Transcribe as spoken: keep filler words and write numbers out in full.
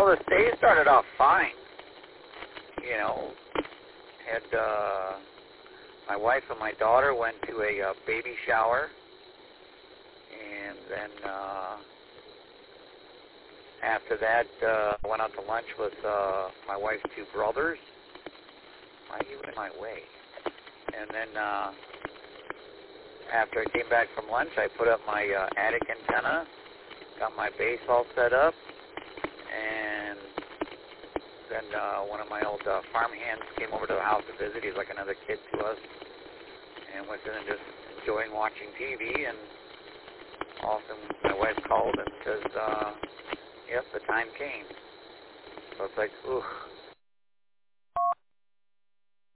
Well, this day started off fine. You know, had uh, my wife and my daughter went to a uh, baby shower, and then uh, after that, uh, went out to lunch with uh, my wife's two brothers. Why are you in my way? And then uh, after I came back from lunch, I put up my uh, attic antenna, got my base all set up, and then uh, one of my old uh, farm hands came over to the house to visit. He's like another kid to us, and was in and just enjoying watching T V. And all of a sudden, my wife called and says, uh, "Yep, the time came." So it's like, ooh.